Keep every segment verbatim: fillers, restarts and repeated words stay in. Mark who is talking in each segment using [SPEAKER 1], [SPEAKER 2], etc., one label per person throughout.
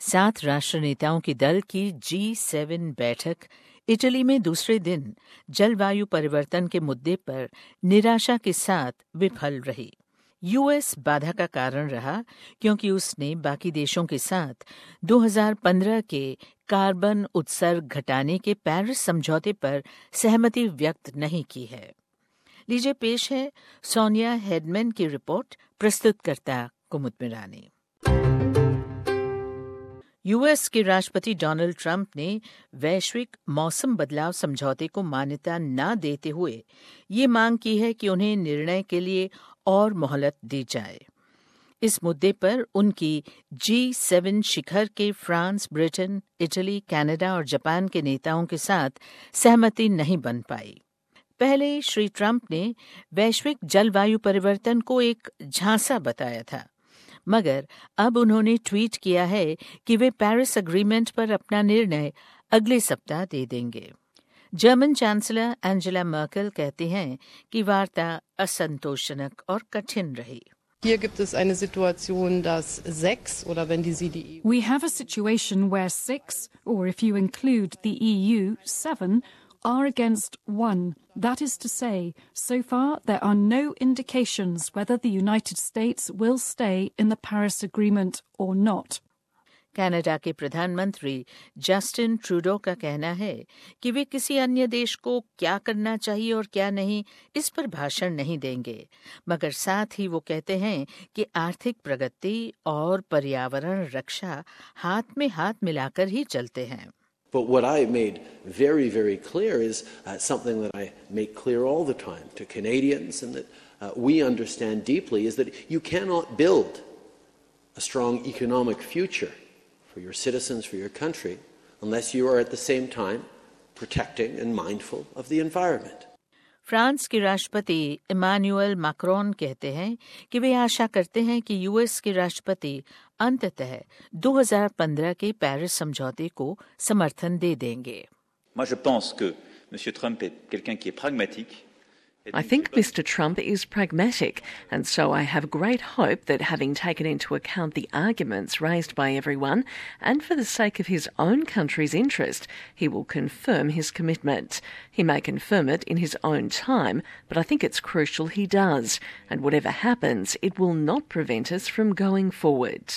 [SPEAKER 1] सात राष्ट्र नेताओं के दल की जी सेवन बैठक इटली में दूसरे दिन जलवायु परिवर्तन के मुद्दे पर निराशा के साथ विफल रही। यूएस बाधा का कारण रहा क्योंकि उसने बाकी देशों के साथ दो हज़ार पंद्रह के कार्बन उत्सर्ग घटाने के पेरिस समझौते पर सहमति व्यक्त नहीं की है। लीजिए पेश है सोनिया हेडमैन की रिपोर्ट, प्रस्तुत करता कुमुद मिरानी। यूएस के राष्ट्रपति डोनाल्ड ट्रंप ने वैश्विक मौसम बदलाव समझौते को मान्यता न देते हुए ये मांग की है कि उन्हें निर्णय के लिए और मोहलत दी जाए। इस मुद्दे पर उनकी जी सेवन शिखर के फ्रांस, ब्रिटेन, इटली, कनाडा और जापान के नेताओं के साथ सहमति नहीं बन पाई। पहले श्री ट्रंप ने वैश्विक जलवायु परिवर्तन को एक झांसा बताया था, मगर अब उन्होंने ट्वीट किया है कि वे पेरिस एग्रीमेंट पर अपना निर्णय अगले सप्ताह दे देंगे। जर्मन चांसलर एंजेला मर्केल कहते हैं कि वार्ता असंतोषजनक और कठिन रही।
[SPEAKER 2] Hier gibt es eine Situation, dass sechs oder wenn die Sie die E U
[SPEAKER 3] We have a situation where six, or if you include the E U, seven, are against one. That is to say, so far there are no indications whether the United States will stay in the Paris Agreement or not.
[SPEAKER 1] Canada के प्रधानमंत्री Justin Trudeau का कहना है कि वे किसी अन्य देश को क्या करना चाहिए और क्या नहीं, इस पर भाषण नहीं देंगे, मगर साथ ही वो कहते हैं कि आर्थिक प्रगति और पर्यावरण रक्षा हाथ में हाथ मिलाकर ही चलते हैं।
[SPEAKER 4] But what I made very, very clear is uh, something that I make clear all the time to Canadians and that uh, we understand deeply is that you cannot build a strong economic future for your citizens, for your country, unless you are at the same time protecting and mindful of the environment.
[SPEAKER 1] France के राष्ट्रपति Emmanuel Macron कहते हैं कि वे आशा करते हैं कि US के राष्ट्रपति अंततः दो हज़ार पंद्रह के पेरिस समझौते को समर्थन दे देंगे।
[SPEAKER 5] Moi, je pense que M. Trump est quelqu'un qui est pragmatique.
[SPEAKER 6] I think Mister Trump is pragmatic, and so I have great hope that having taken into account the arguments raised by everyone, and for the sake of his own country's interest, he will confirm his commitment. He may confirm it in his own time, but I think it's crucial he does, and whatever happens, it will not prevent us from going forward.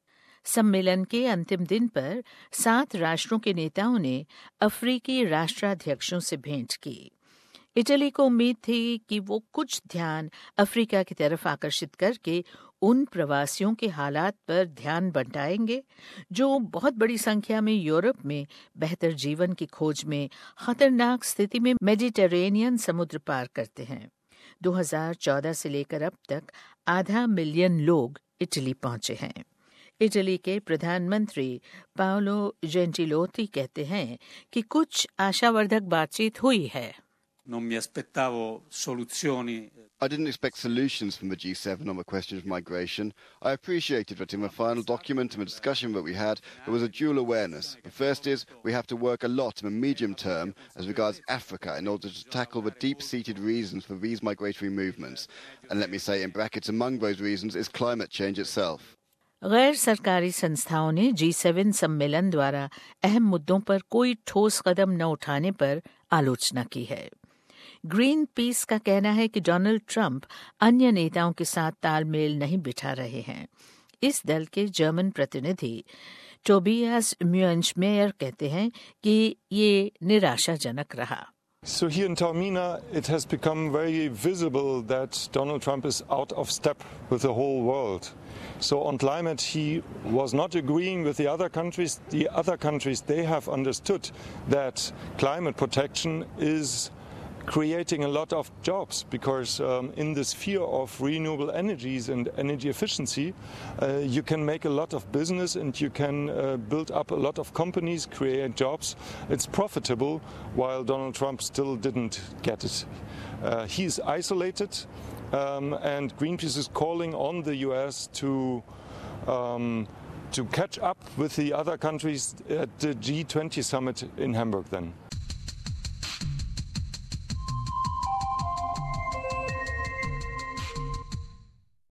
[SPEAKER 1] सम्मेलन के अंतिम दिन पर सात राष्ट्रों के नेताओं ने अफ्रीकी राष्ट्राध्यक्षों से भेंट की। इटली को उम्मीद थी कि वो कुछ ध्यान अफ्रीका की तरफ आकर्षित करके उन प्रवासियों के हालात पर ध्यान बंटाएंगे जो बहुत बड़ी संख्या में यूरोप में बेहतर जीवन की खोज में खतरनाक स्थिति में मेडिटेरेनियन समुद्र पार करते हैं। दो हज़ार चौदह से लेकर अब तक आधा मिलियन लोग इटली पहुंचे हैं। इटली के प्रधानमंत्री पाओलो जेंटिलोती कहते हैं कि कुछ आशावर्धक बातचीत हुई है।
[SPEAKER 7] Non mi aspettavo soluzioni.
[SPEAKER 8] I didn't expect solutions from the G seven on the question of migration. I appreciated that in the final document and the discussion that we had, there was a dual awareness. The first is we have to work a lot in the medium term as regards Africa in order to tackle the deep-seated reasons for these migratory movements. And let me say in brackets, among those reasons is climate change itself.
[SPEAKER 1] गैर सरकारी संस्थाओं ने जी seven सम्मेलन द्वारा अहम मुद्दों पर कोई ठोस कदम न उठाने पर आलोचना की है। ग्रीन पीस का कहना है कि डोनाल्ड ट्रंप अन्य नेताओं के साथ तालमेल नहीं बिठा रहे हैं। इस दल के जर्मन प्रतिनिधि टोबियास म्यूंचमेयर कहते हैं कि ये निराशाजनक रहा।
[SPEAKER 9] So here in Taormina, it has become very visible that Donald Trump is out of step with the whole world. So on climate, he was not agreeing with the other countries. The other countries, they have understood that climate protection is creating a lot of jobs because um, in the sphere of renewable energies and energy efficiency, uh, you can make a lot of business and you can uh, build up a lot of companies, create jobs. It's profitable, while Donald Trump still didn't get it. Uh, he's isolated, um, and Greenpeace is calling on the U S to um, to catch up with the other countries at the G twenty summit in Hamburg then.